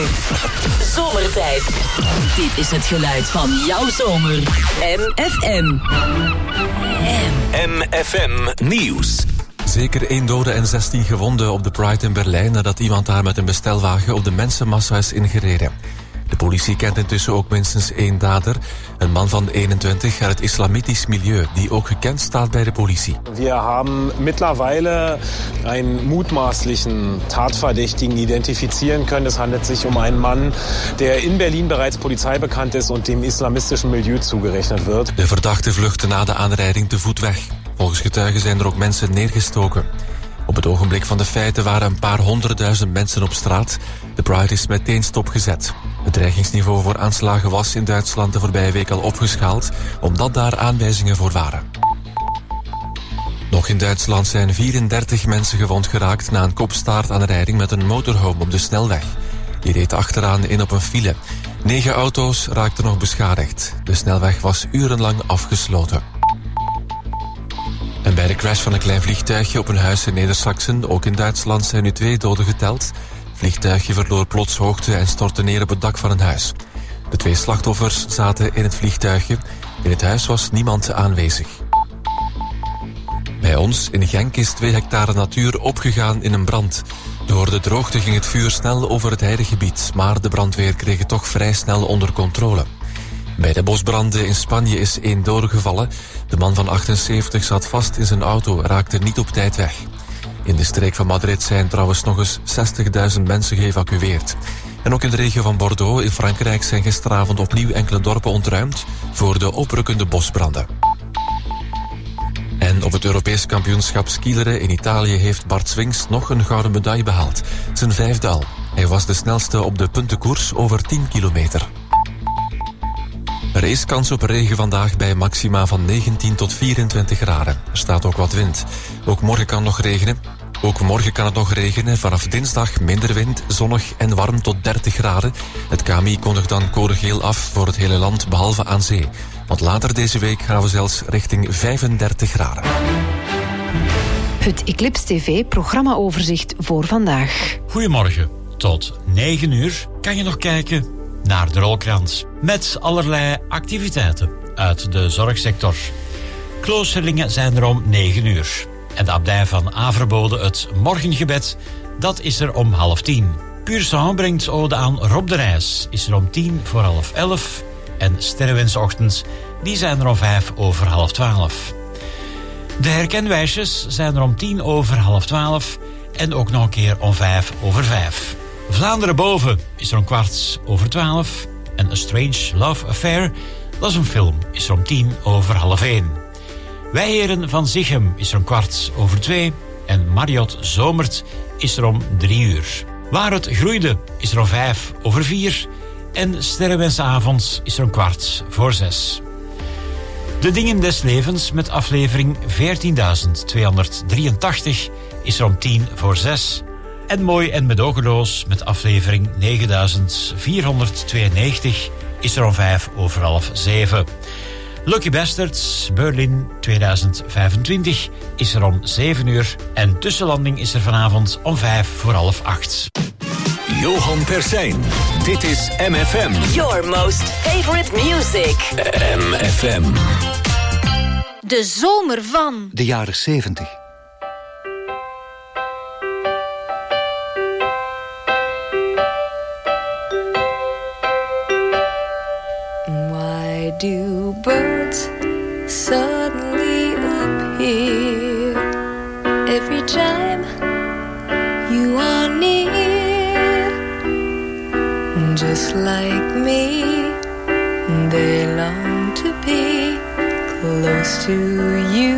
Zomertijd. Dit is het geluid van jouw zomer. MFM. MFM Nieuws. Zeker 1 dode en 16 gewonden op de Pride in Berlijn nadat iemand daar met een bestelwagen op de mensenmassa is ingereden. De politie kent intussen ook minstens 1 dader, een man van 21 uit het islamitisch milieu, die ook gekend staat bij de politie. We hebben mittlerweile einen mutmaßlichen Tatverdächtigen identifizieren können. Es handelt sich um einen Mann, der in Berlin bereits Polizei bekannt ist und dem islamistischen Milieu zugerechnet wird. De verdachte vluchtte na de aanrijding te voet weg. Volgens getuigen zijn er ook mensen neergestoken. Op het ogenblik van de feiten waren een paar 100.000 mensen op straat. De Pride is meteen stopgezet. Het dreigingsniveau voor aanslagen was in Duitsland de voorbije week al opgeschaald, omdat daar aanwijzingen voor waren. Nog in Duitsland zijn 34 mensen gewond geraakt na een kopstaartaanrijding met een motorhome op de snelweg. Die reed achteraan in op een file. 9 auto's raakten nog beschadigd. De snelweg was urenlang afgesloten. En bij de crash van een klein vliegtuigje op een huis in Neder-Saxen, ook in Duitsland, zijn nu 2 doden geteld. Het vliegtuigje verloor plots hoogte en stortte neer op het dak van een huis. De 2 slachtoffers zaten in het vliegtuigje. In het huis was niemand aanwezig. Bij ons in Genk is 2 hectare natuur opgegaan in een brand. Door de droogte ging het vuur snel over het heidegebied, maar de brandweer kreeg het toch vrij snel onder controle. Bij de bosbranden in Spanje is 1 dode gevallen. De man van 78 zat vast in zijn auto, raakte niet op tijd weg. In de streek van Madrid zijn trouwens nog eens 60.000 mensen geëvacueerd. En ook in de regio van Bordeaux in Frankrijk zijn gisteravond opnieuw enkele dorpen ontruimd voor de oprukkende bosbranden. En op het Europees kampioenschap skileren in Italië heeft Bart Swings nog een gouden medaille behaald. Zijn 5e al. Hij was de snelste op de puntenkoers over 10 kilometer. Er is kans op regen vandaag bij maxima van 19 tot 24 graden. Er staat ook wat wind. Ook morgen kan het nog regenen. Vanaf dinsdag minder wind, zonnig en warm tot 30 graden. Het KMI kondigt dan code geel af voor het hele land, behalve aan zee. Want later deze week gaan we zelfs richting 35 graden. Het Eclipse TV-programmaoverzicht voor vandaag. Goedemorgen. Tot 9 uur kan je nog kijken naar de rolkrans. Met allerlei activiteiten uit de zorgsector. Kloosterlingen zijn er om 9 uur. En de abdij van Averbode, het morgengebed, dat is er om 10:30. Pur Sang brengt ode aan Rob de Reis, is er om 11:10. En Sterrenwensochtends, die zijn er om 11:05. De herkenwijsjes zijn er om 11:10. En ook nog een keer om 5:05. Vlaanderen boven is er om 12:15. En A Strange Love Affair, dat is een film, is er om 1:10. Wij Heren van Zichem is er om 1:15. En Marriott Zomert is er om 3 uur. Waar het groeide is er om 5:04. En Sterrenwensavond is er om 5:15. De Dingen des Levens met aflevering 14.283 is er om 5:10. En Mooi en Medogeloos met aflevering 9.492 is er om 6:05. Lucky Bastards Berlin 2025 is er om 7 uur. En Tussenlanding is er vanavond om 7:45. Johan Persijn. Dit is MFM. Your most favorite music. MFM. De zomer van de jaren 70. Why do birds suddenly appear every time you are near? Just like me, they long to be close to you.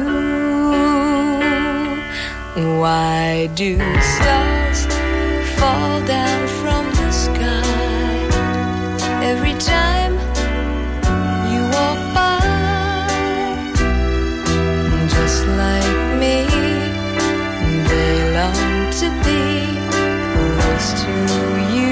Why do stars fall down from the sky every time you walk by? Just like me, they long to be close to you.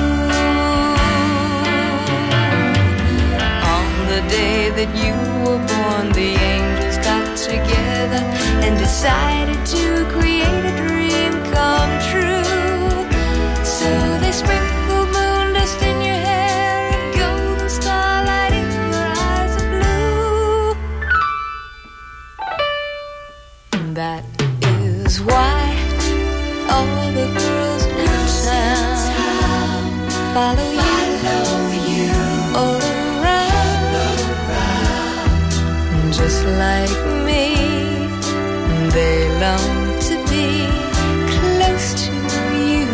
On the day that you were born, the angels got together and decided to create a dream come true. So they sprinkled moonlight all the girls in town follow you all around, just like me. They long to be close to you.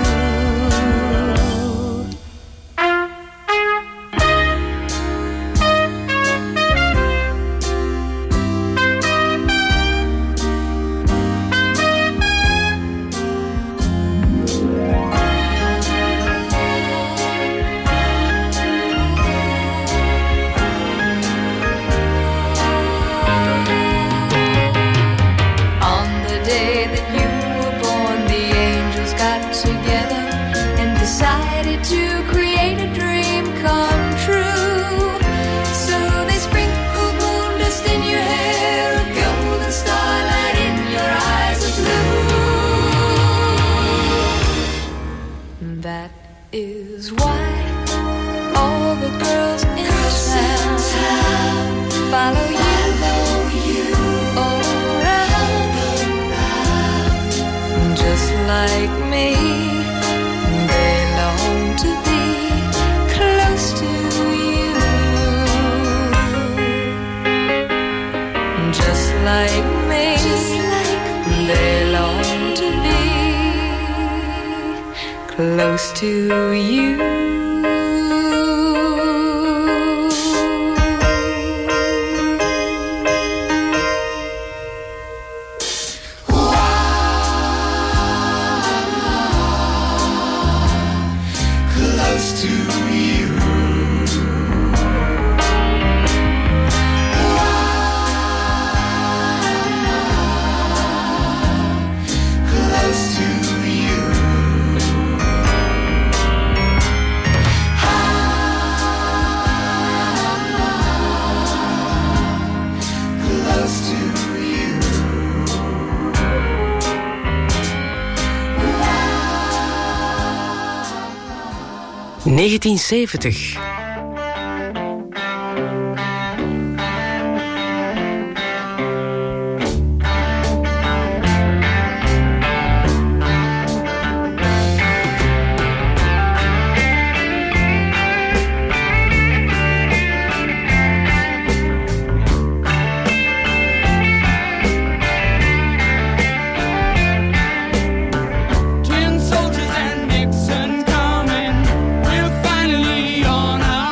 Close to you. ...1970. Tin soldiers and Nixon coming. We're finally on our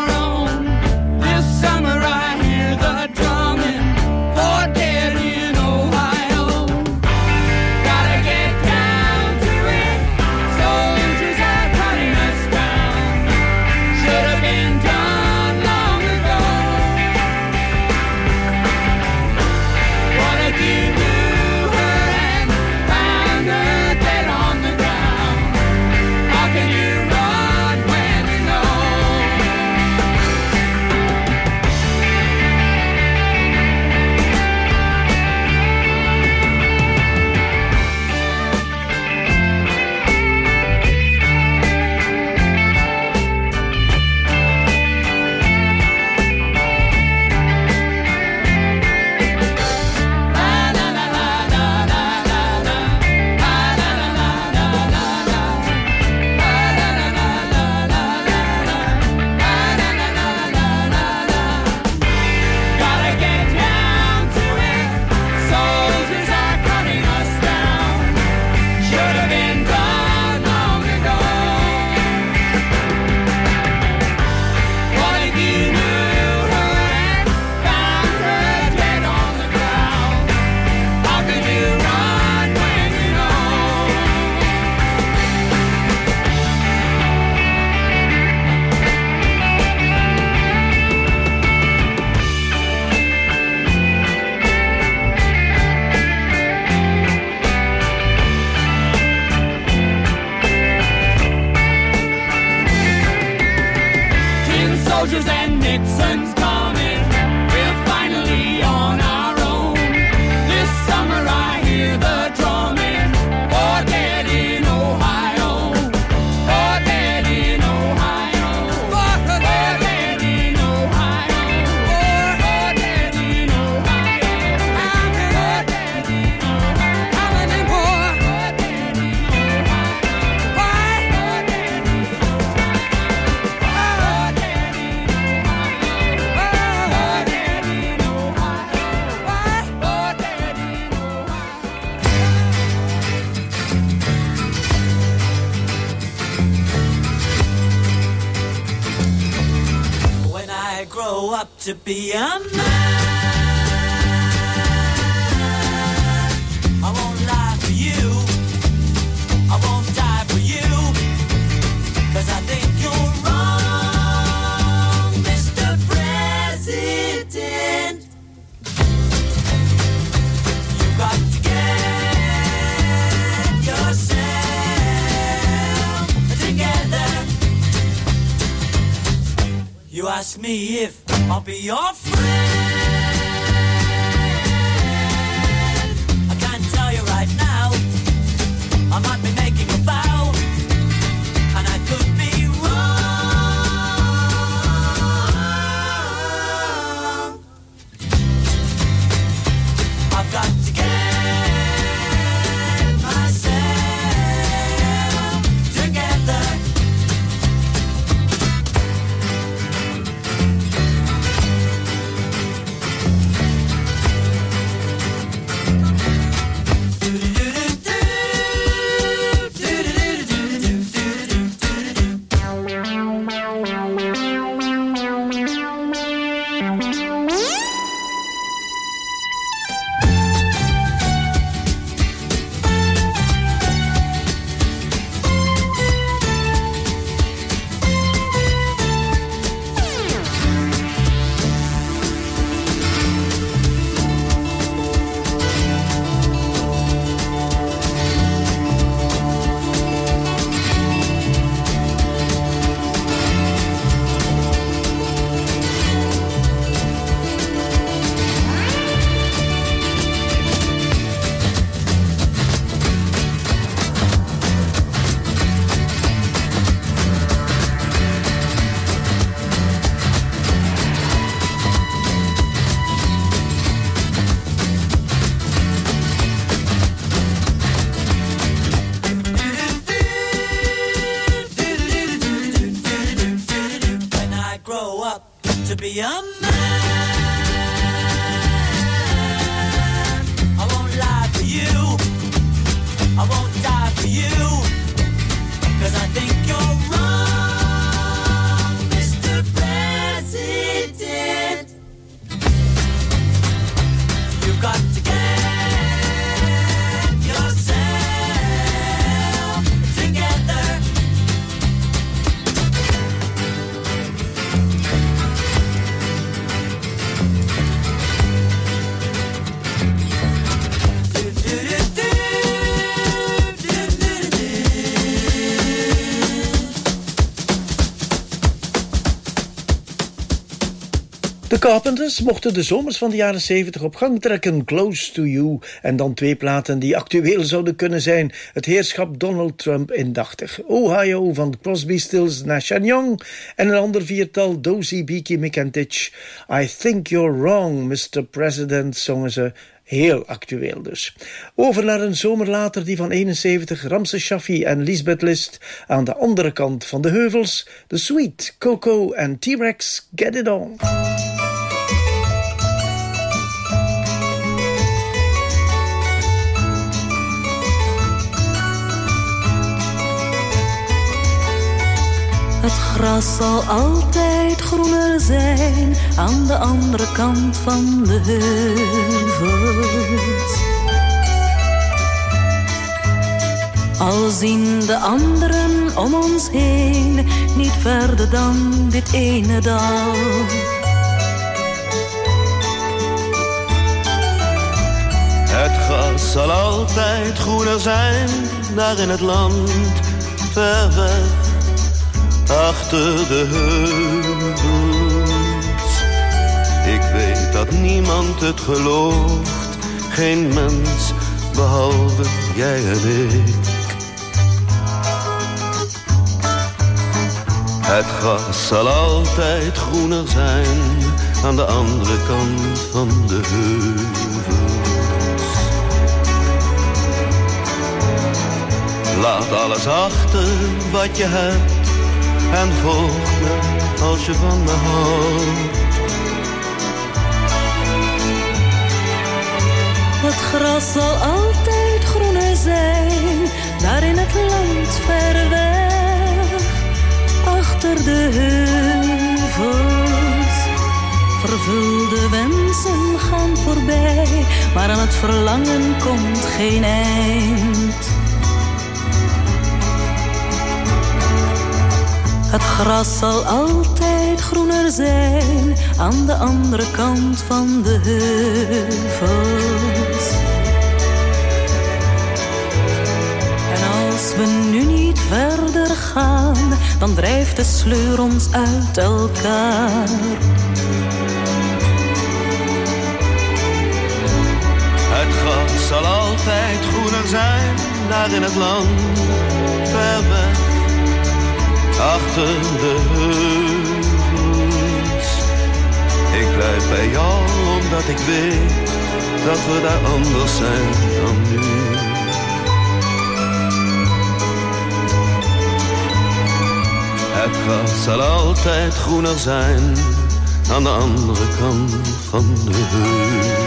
up to be a man. I won't lie for you, I won't die for you, 'cause I think you're wrong, Mr. President. You've got to get yourself together. You ask me if I'll be your friend. I can't tell you right now. I might be making a vow, and I could be wrong. I've got to get myself together. Be a man. I won't lie for you, I won't die for you, 'cause I think you're wrong, Mr. President. You've got to get yourself together. De Carpenters mochten de zomers van de jaren 70 op gang trekken, Close to You, en dan 2 platen die actueel zouden kunnen zijn. Het heerschap Donald Trump indachtig. Ohio van Crosby, Stills, Nash & Young en een ander 4-tal, Dozy, Beaky, McIntitch. I Think You're Wrong, Mr. President, zongen ze. Heel actueel dus. Over naar een zomer later, die van 71, Ramses Shaffi en Lisbeth List. Aan de andere kant van de heuvels, The Sweet, Coco en T-Rex, Get It On. Het gras zal altijd groener zijn aan de andere kant van de heuvels. Al zien de anderen om ons heen niet verder dan dit ene dal. Het gras zal altijd groener zijn daar in het land ver weg. Achter de heuvels. Ik weet dat niemand het gelooft, geen mens behalve jij en ik. Het gras zal altijd groener zijn aan de andere kant van de heuvels. Laat alles achter wat je hebt en volg me als je van me houdt. Het gras zal altijd groener zijn, daar in het land ver weg, achter de heuvels. vervulde wensen gaan voorbij, maar aan het verlangen komt geen eind. Het gras zal altijd groener zijn aan de andere kant van de heuvels. En als we nu niet verder gaan, dan drijft de sleur ons uit elkaar. Het gras zal altijd groener zijn, daar in het land, ver weg, achter de heuvels. Ik blijf bij jou, omdat ik weet dat we daar anders zijn dan nu. Het gras zal altijd groener zijn, aan de andere kant van de heuvels.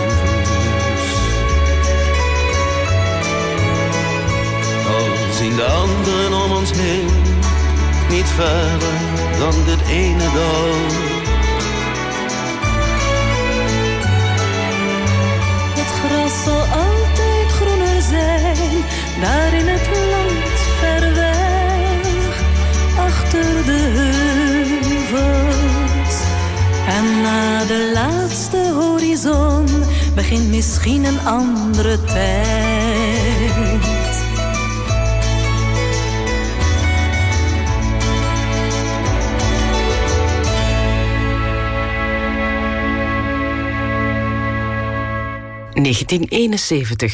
Al zien de anderen om ons heen niet verder dan dit ene dal. Het gras zal altijd groener zijn, daar in het land ver weg, achter de heuvels. En na de laatste horizon begint misschien een andere tijd. (1971).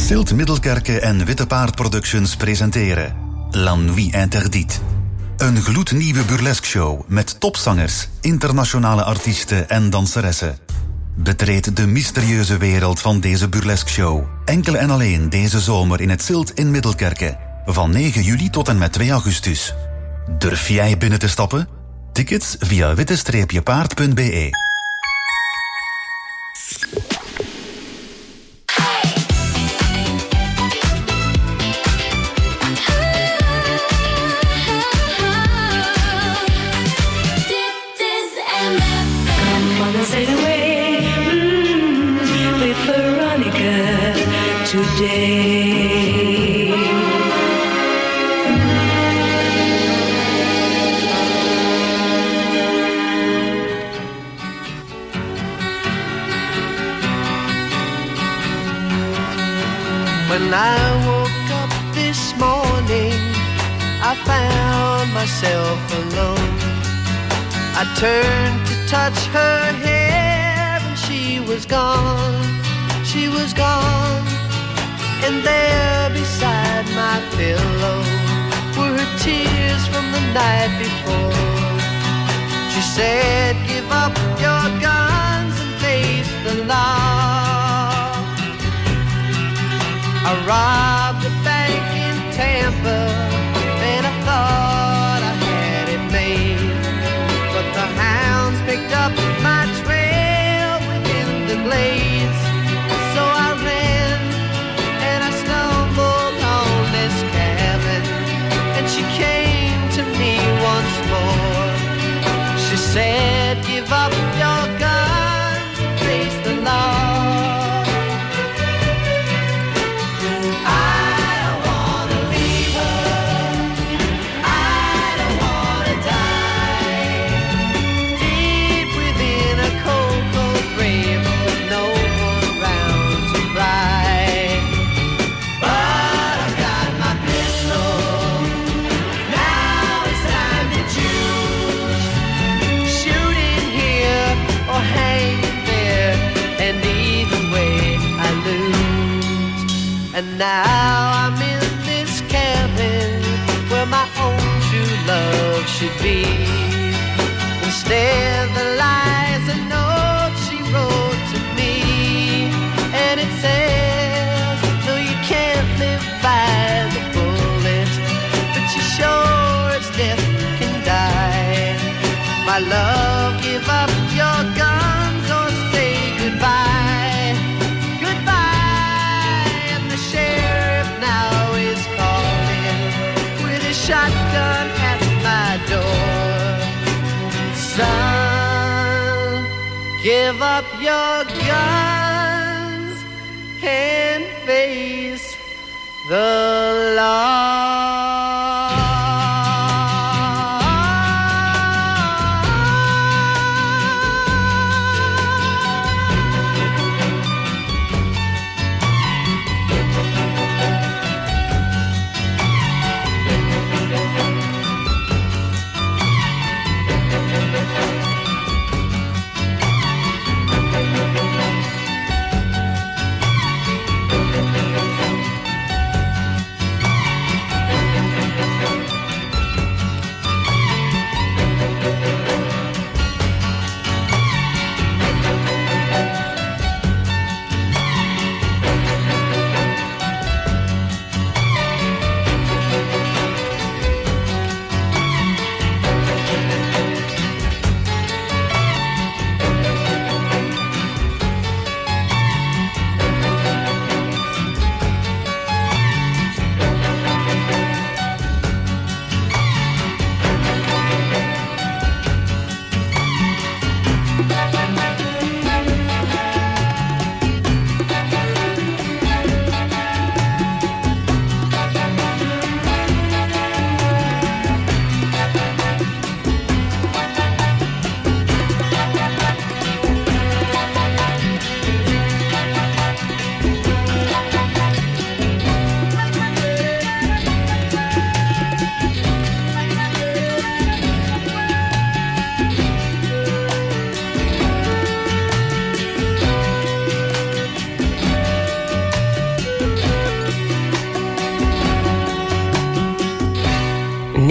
Silt Middelkerke en Witte Paard Productions presenteren La Nuit Interdite. Een gloednieuwe burlesque-show met topzangers, internationale artiesten en danseressen. Betreed de mysterieuze wereld van deze burlesque-show. Enkel en alleen deze zomer in het Silt in Middelkerke. Van 9 juli tot en met 2 augustus. Durf jij binnen te stappen? Tickets via witte-paard.be. When I woke up this morning, I found myself alone. I turned to touch her hair and she was gone, she was gone. And there beside my pillow were her tears from the night before. She said, give up your guns and face the law. I robbed a bank in Tampa and I thought I had it made. But the hounds picked up my trail within the glades. So I ran and I stumbled on this cabin, and she came to me once more. She said, give up your guns and face the law. And now I'm in this cabin where my own true love should be. Instead there lies a note she wrote to me, and it says, no, you can't live by the bullet, but you sure as death can die. My love, give up your guns or say goodbye. Shotgun at my door. Son, give up your guns and face the law.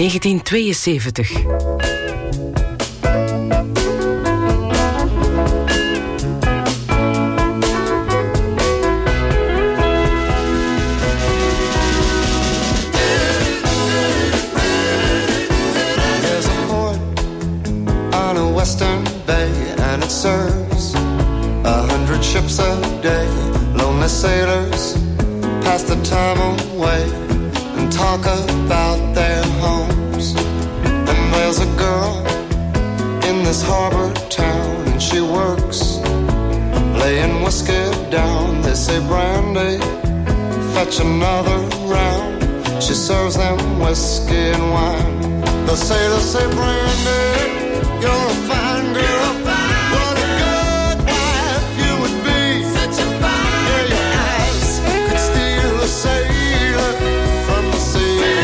1972. Western Bay, and it serves 100 ships a day. Lonely sailors pass the time away and talk about their homes. And there's a girl in this harbor town, and she works laying whiskey down. They say, Brandy, fetch another round. She serves them whiskey and wine. The sailors say, Brandy, you're a fine girl. What a good wife you would be. Such a fine. Yeah, your eyes could steal a sailor from the sea.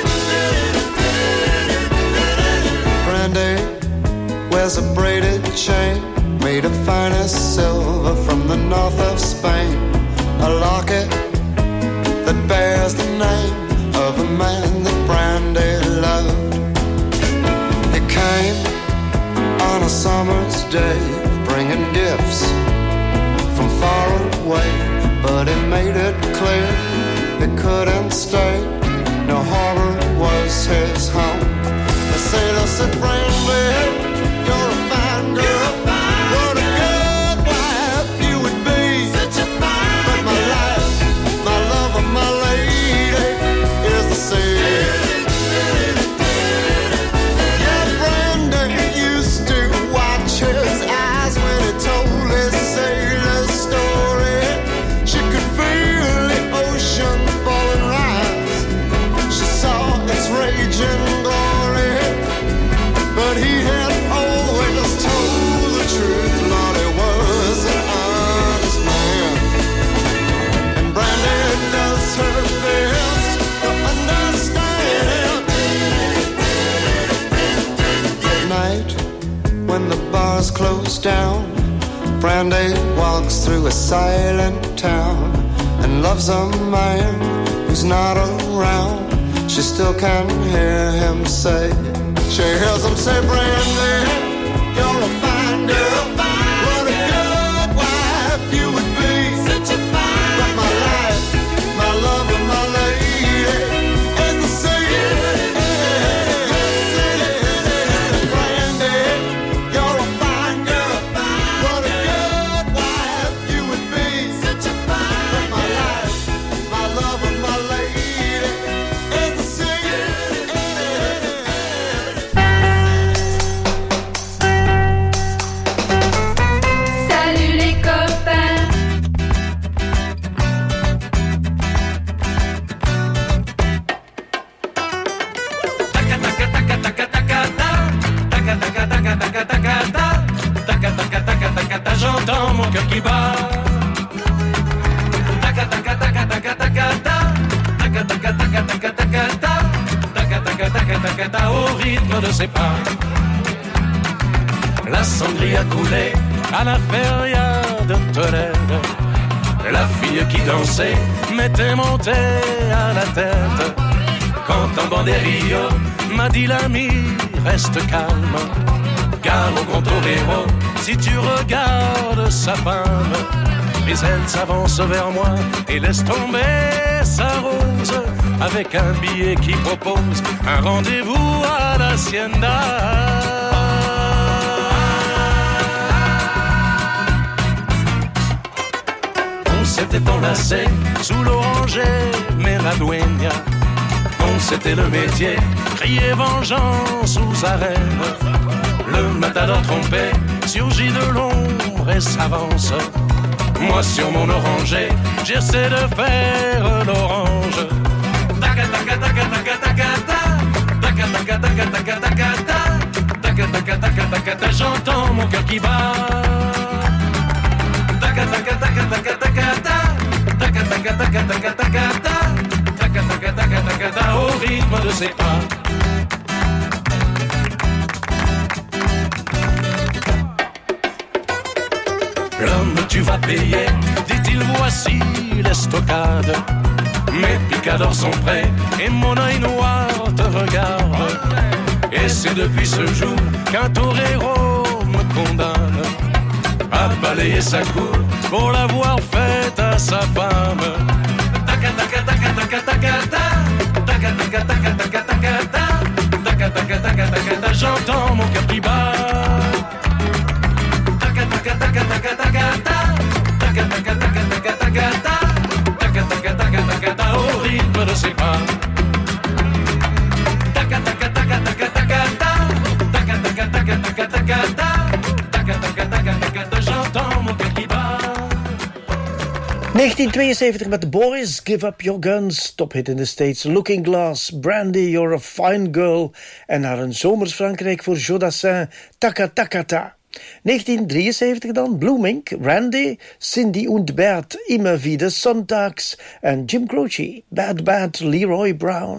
Brandy wears a braided chain made of finest silver from the north of Spain. A locket that bears the name of a man that Brandy loved. He came on a summer's day, bringing gifts from far away, but he made it clear he couldn't stay. No harbor was his home. The sailor said, Brandy, you're a fine girl. What a good wife you would be. Such a fine. But my life, my love, and my lady is the sea. His eyes when he told his sailor story. She could feel the ocean fall and rise. She saw its raging glory. But he had always told the truth. Lord, he was an honest man. And Brandy does her best to understand. At night, when the bars close down, Brandy walks through a silent town and loves a man who's not around. She still can hear him say, she hears him say, Brandy, you're a fine girl. What a good wife you would be. Such a fine. But my life, my love, and my lady is the sea. J'entends mon cœur qui bat. Taca taca taca taca taca ta. Taca taca taca taca taca ta. Taca taca taca taca ta au rythme de ses pas. La sangria coulait à la feria de Tolède. La fille qui dansait m'était montée à la tête. Quand un banderillo m'a dit l'ami, reste calme. Car au grand torero, si tu regardes sa femme, mais elle s'avance vers moi et laisse tomber sa rose avec un billet qui propose un rendez-vous à l'hacienda. On s'était enlacé sous l'oranger, mais la dueña, dont c'était le métier, criait vengeance aux arènes. Le matador trompé surgit de l'ombre et s'avance. Moi sur mon oranger, j'essaie de faire l'orange. Taca taca taca taca taca ta. Taca taca taca taca taca ta. Taca taca taca taca ta. J'entends mon cœur qui bat. Taca taca taca taca taca ta. Taca taca taca taca taca ta. Taca taca taca taca ta. Au rythme de ses pas. L'homme, tu vas payer, dit-il, voici l'estocade. Mes picadors sont prêts et mon œil noir te regarde. Et c'est depuis ce jour qu'un torero me condamne à balayer sa cour pour l'avoir faite à sa femme. J'entends mon cœur qui bat. Au rythme de ses pas. J'entends mon cœur qui bat. 1972 met The Boys, Give Up Your Guns, tophit in the States. Looking Glass, Brandy, You're a Fine Girl. En naar een zomers Frankrijk voor Jodassin, Taka Taka Ta. 1973 dan, Blooming, Randy, Cindy und Bert, Immer wieder Sonntags. En Jim Croce, Bad Bad Leroy Brown.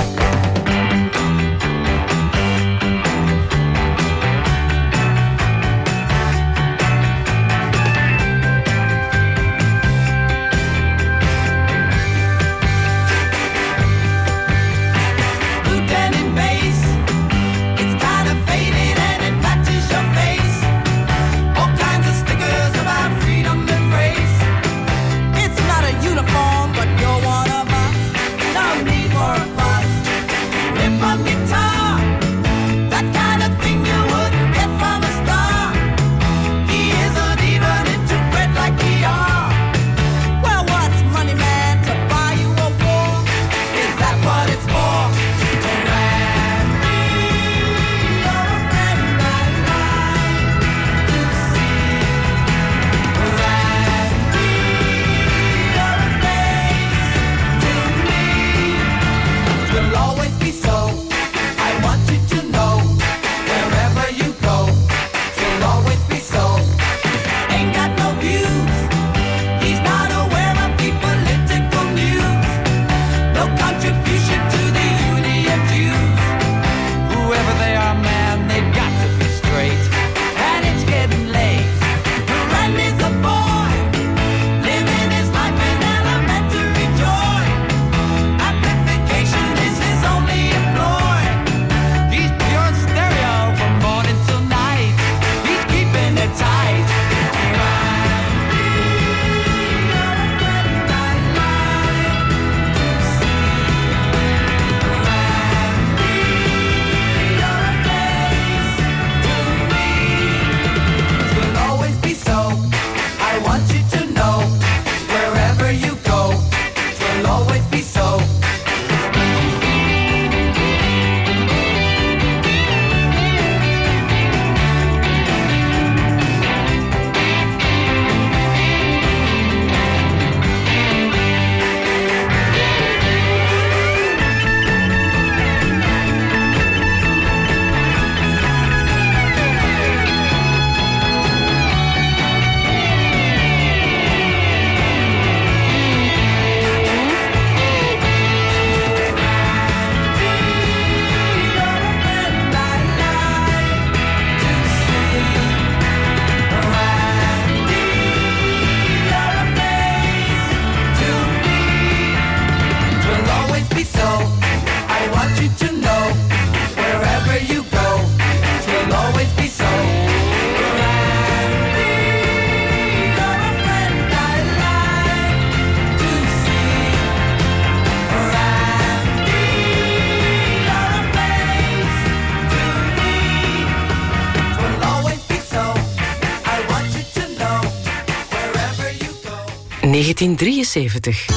...1973.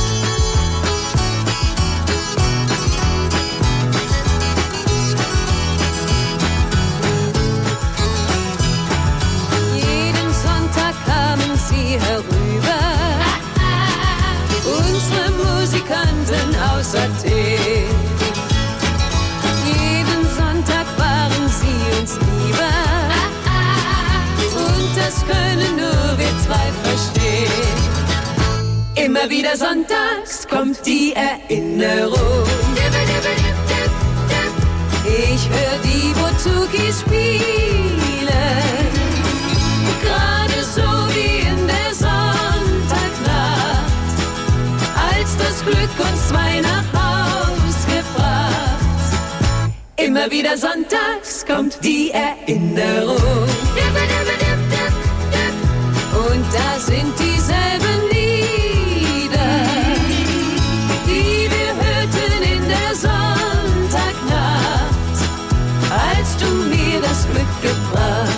Jeden Sonntag kamen sie herüber, unsere Musikanten aus Athen. Jeden Sonntag waren sie uns lieber, und das können nur wir zwei verstehen. Immer wieder sonntags kommt die Erinnerung. Ich hör die Bouzouki spielen, gerade so wie in der Sonntagnacht, als das Glück uns Immer wieder sonntags kommt die Erinnerung. Und da sind dieselben Lieder, die wir hörten in der Sonntagnacht, als du mir das Glück gebracht.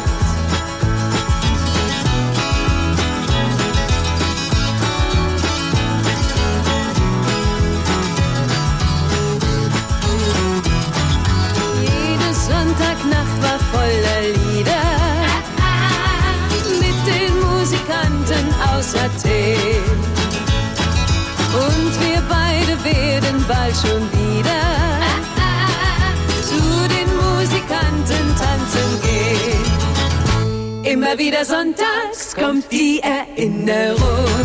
Sonntagnacht war voller Lieder mit den Musikanten aus Athen. Und wir beide werden bald schon wieder zu den Musikanten tanzen gehen. Immer wieder sonntags kommt die Erinnerung.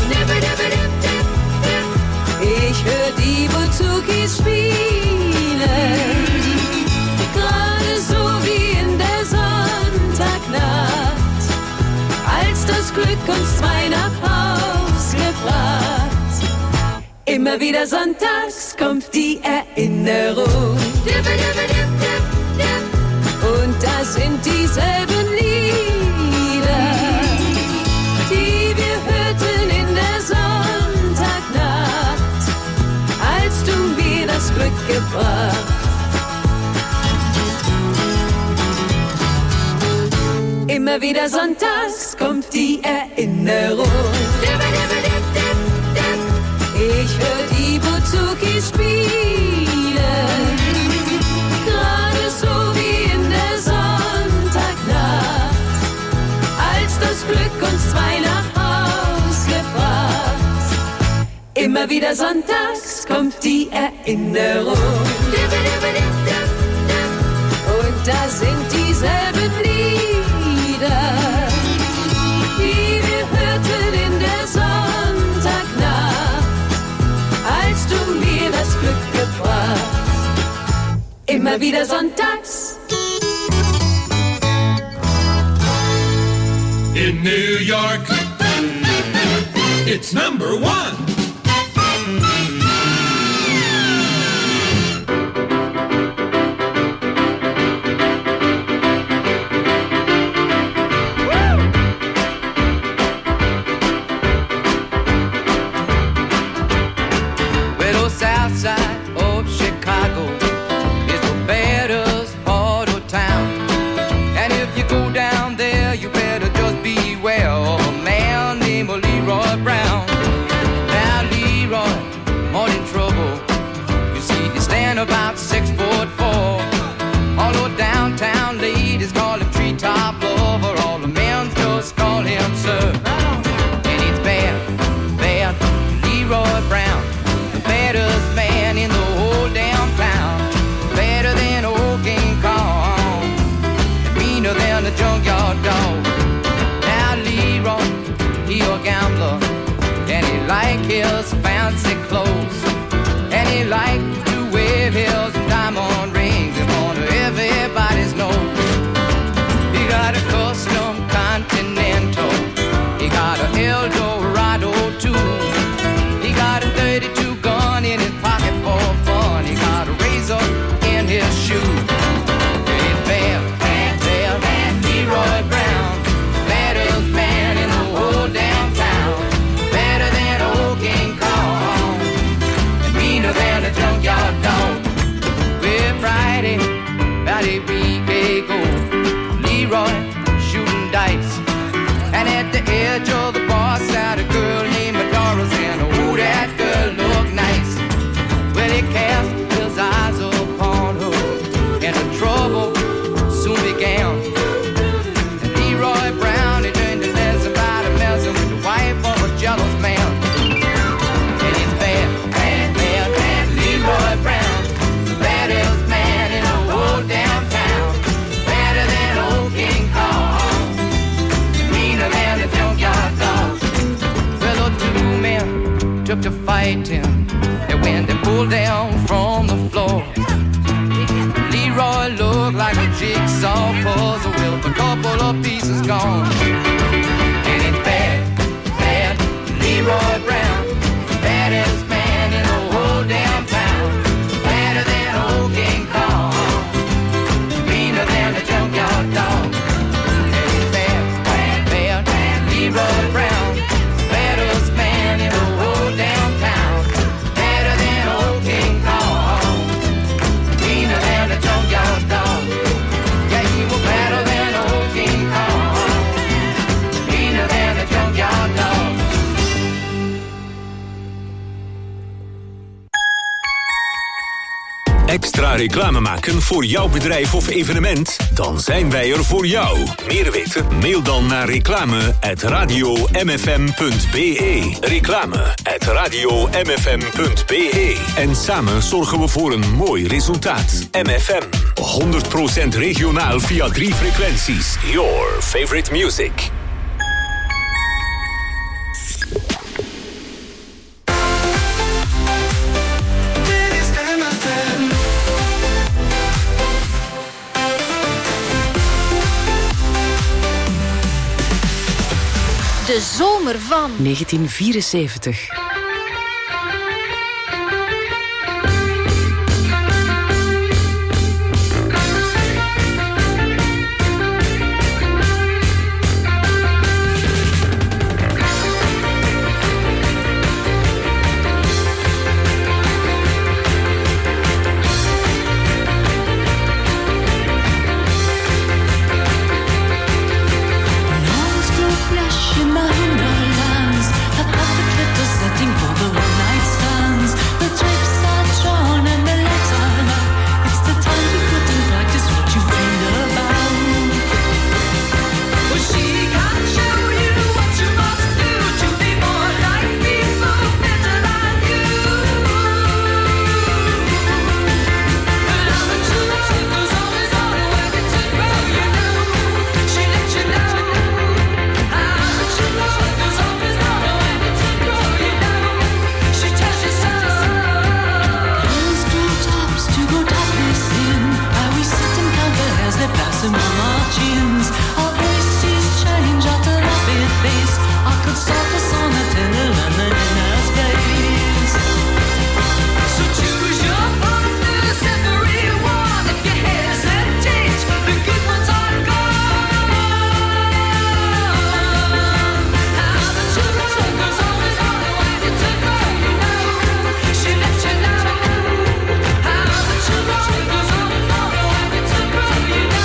Ich hör die Buzukis spielen, gerade so wie in der Sonntagnacht, als das Glück uns zwei nach Haus gebracht. Immer wieder sonntags kommt die Erinnerung. Und da sind dieselben Lieder, die wir hörten in der Sonntagnacht, als du mir das Glück gebracht. Immer wieder sonntags kommt die Erinnerung. Ich hör die Buzukis spielen, gerade so wie in der Sonntagnacht, als das Glück uns zwei nach Haus gebracht. Immer wieder sonntags kommt die Erinnerung. Und da sind dieselben Lieder, die wir hörten in der Sonntagnacht, als du mir das Glück gebracht. Immer wieder sonntags. In New York, it's number one. About 6'4", although downtown ladies call him treetop lover, all the men just call him sir. And it's bad, bad Leroy Brown, the baddest man in the whole damn town, better than old King Kong, and meaner than a junkyard dog. Now Leroy, he a gambler, and he like his fancy clothes, and he like hills and diamond rings in front of everybody's nose. He got a custom Continental, he got a Eldorado too. He got a 32 gun in his pocket for fun. He got a razor in his shoe. It's bad, bad, bad, bad Leroy Brown, baddest man in the whole damn town, better than old King Kong, and meaner than a junkyard dog. Friday, about a week ago, Leroy shooting dice, and at the edge of the bar sat a girl named Doris, and oh, that girl looked nice. Well, he cast his eyes upon her, and the trouble soon began. And Leroy Brown, he learned a lesson by the messing with the wife of a jealous man. And it's bad, bad, bad, bad Leroy Brown, the baddest man in the whole damn town, better than old King Kong, meaner than a junkyard dog. Well, the two men took to fighting, and when they pulled down from the floor, Leroy looked like a jigsaw puzzle with a couple of pieces gone. And it's bad, bad Leroy Brown, baddest man in the whole damn town, better than old King Kong, extra reclame maken voor jouw bedrijf of evenement? Dan zijn wij er voor jou. Meer weten? Mail dan naar reclame@radiomfm.be. Reclame@radiomfm.be. En samen zorgen we voor een mooi resultaat. MFM. 100% regionaal via 3 frequenties. Your favorite music. De zomer van 1974. In my hinterlands, a perfect little setting for the one-night stands. The drapes are drawn and the lights are out. It's the time to put in practice what you dreamed about. Well, she can show you what you must do to be more like people better than you. But I'm a true love goes always on when it's a girl, you know. She lets you know. Passing on our chins, our voices change at a rapid pace. I could start a song and tell a lemon in her space. So choose your partners, everyone. If you hesitate, the good ones are gone. How the true love goes always on when it's a girl, you know. She lets you know. How the true love goes on when it's a girl, you know.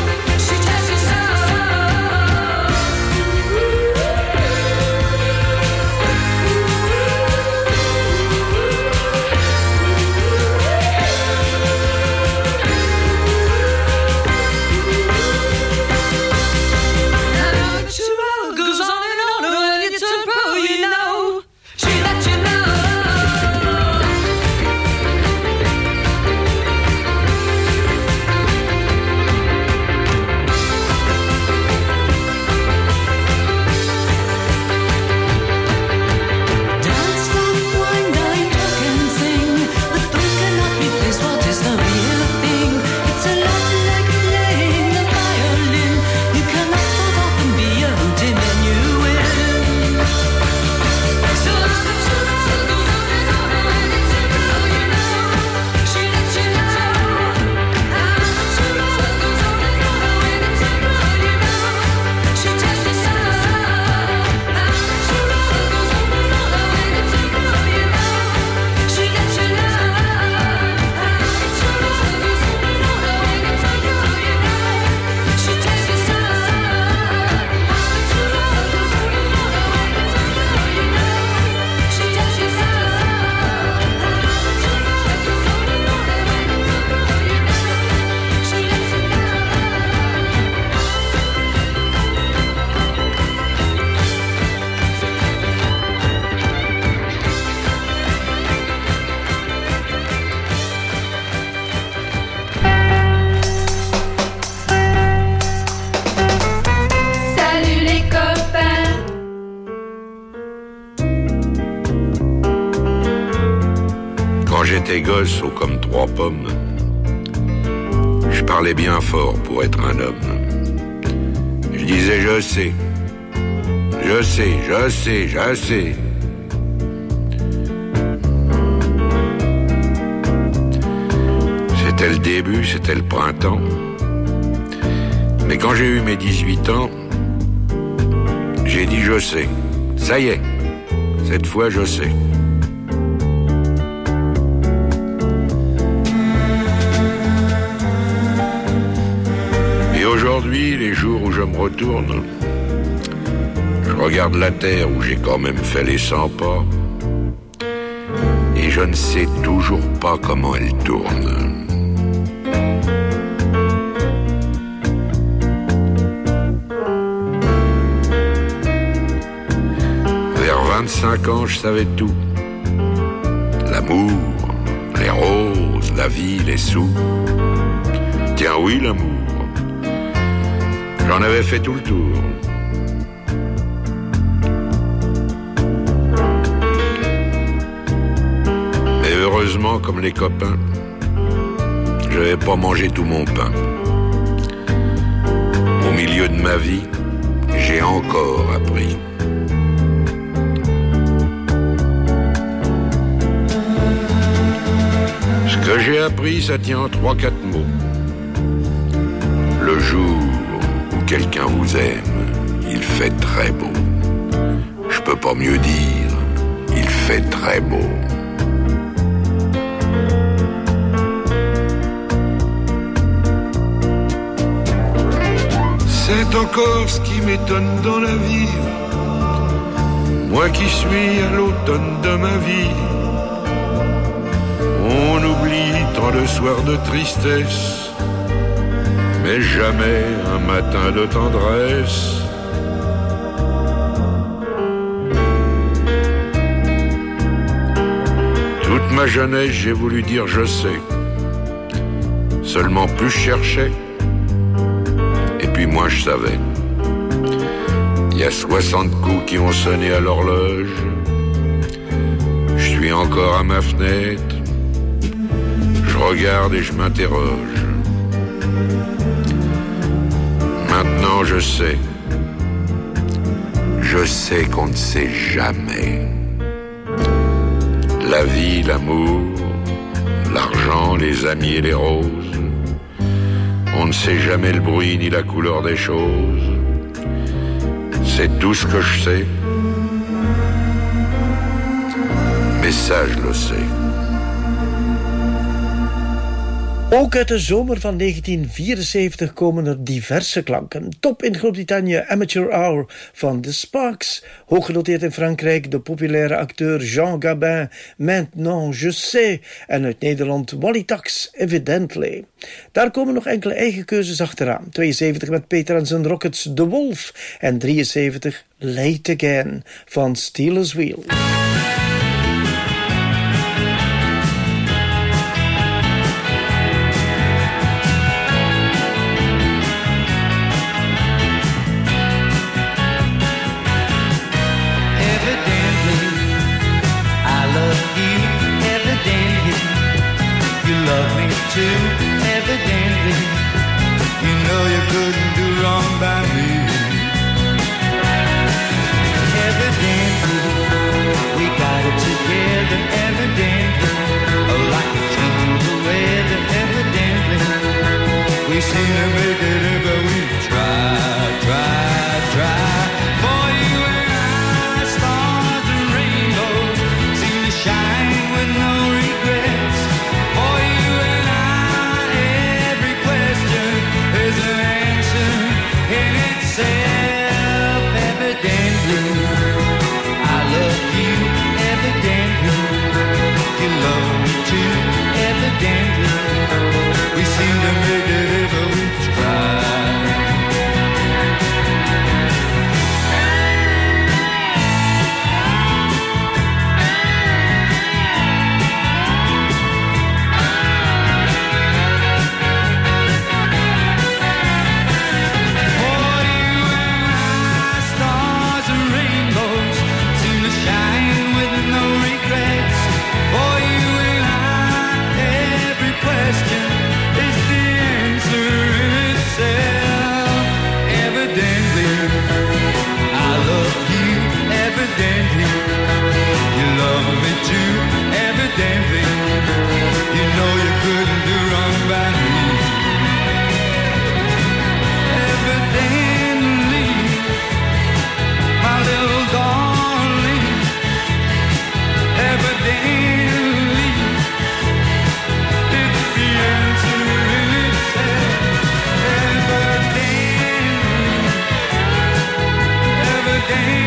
J'étais gosse, haut comme 3 pommes. Je parlais bien fort pour être un homme. Je disais je sais, je sais, je sais, je sais. C'était le début, c'était le printemps. Mais quand j'ai eu mes 18 ans, j'ai dit je sais. Ça y est, cette fois je sais. Et aujourd'hui, les jours où je me retourne, je regarde la terre où j'ai quand même fait les 100 pas, et je ne sais toujours pas comment elle tourne. 25 ans, je savais tout. L'amour, les roses, la vie, les sous. Tiens oui, l'amour. J'en avais fait tout le tour. Mais heureusement, comme les copains, je n'avais pas mangé tout mon pain. Au milieu de ma vie, j'ai encore appris. Ce que j'ai appris, ça tient en 3-4 mots. Le jour où quelqu'un vous aime, il fait très beau. Je peux pas mieux dire, il fait très beau. C'est encore ce qui m'étonne dans la vie. Moi qui suis à l'automne de ma vie. On oublie tant de soirs de tristesse, mais jamais un matin de tendresse. Toute ma jeunesse, j'ai voulu dire je sais. Seulement plus je cherchais, et puis moins je savais. Il y a 60 coups qui ont sonné à l'horloge. Je suis encore à ma fenêtre. Je regarde et je m'interroge. Maintenant je sais. Je sais qu'on ne sait jamais. La vie, l'amour, l'argent, les amis et les roses. On ne sait jamais le bruit ni la couleur des choses. C'est tout ce que je sais. Mais ça, je le sais. Ook uit de zomer van 1974 komen er diverse klanken. Top in Groot-Brittannië, Amateur Hour van The Sparks. Hooggenoteerd in Frankrijk, de populaire acteur Jean Gabin, Maintenant je sais. En uit Nederland, Wally Tax, Evidently. Daar komen nog enkele eigen keuzes achteraan. 72 met Peter en zijn Rockets, The Wolf. En 73, Late Again van Steelers Wheel. Evidently, you know you couldn't do wrong by me. Evidently, we got it together. Evidently, like a change of weather. Evidently, we seem to make it if we try. For you and I, stars and rainbows seem to shine with no regrets. For you and every question is an answer in itself. Evidently, I love you. Evidently, you love me too. Evidently, we seem to make it if we try. Evidently, you love me too. Evidently, you know you couldn't do wrong by me. Evidently, my little darling. Evidently, it's the answer in itself. Evidently.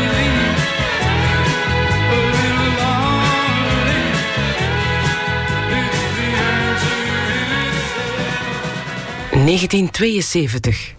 1972.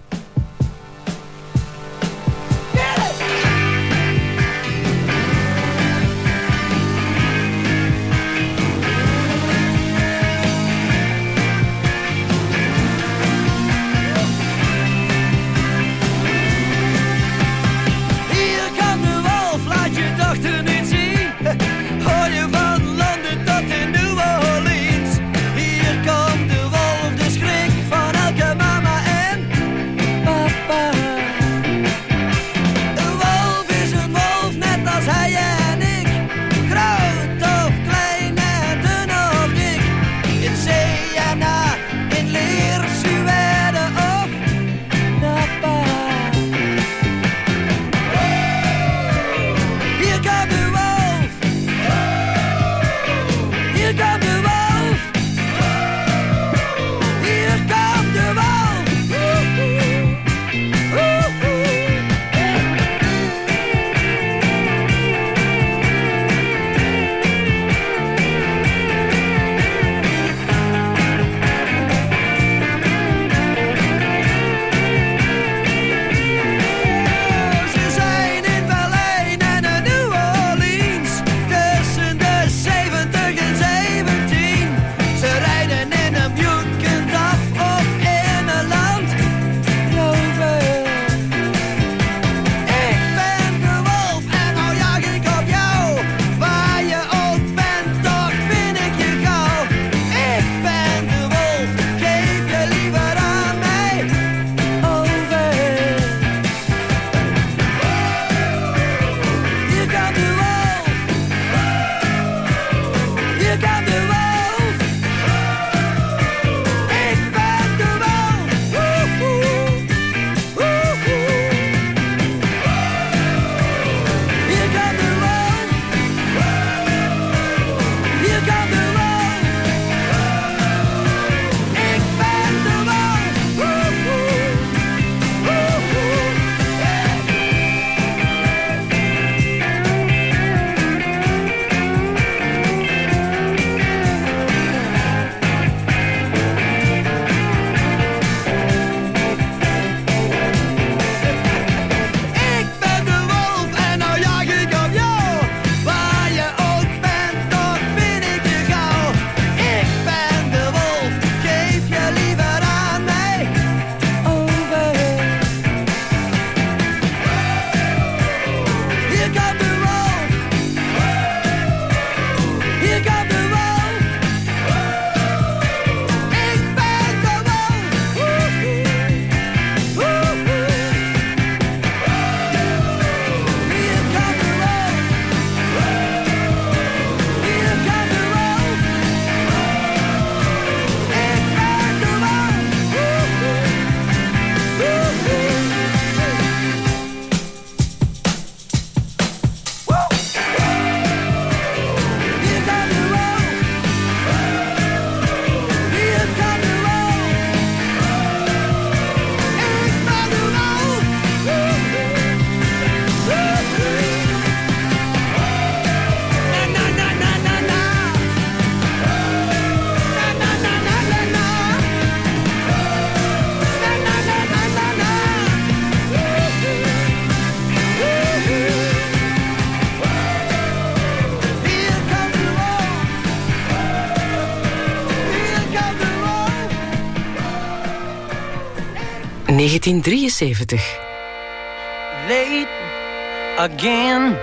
1973. Late again.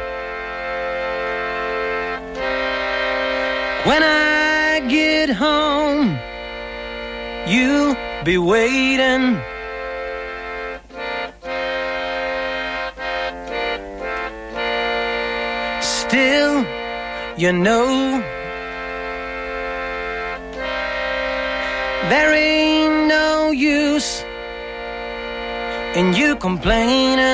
When I get home, you'll be waiting. Still, you know, there ain't no use in you complaining.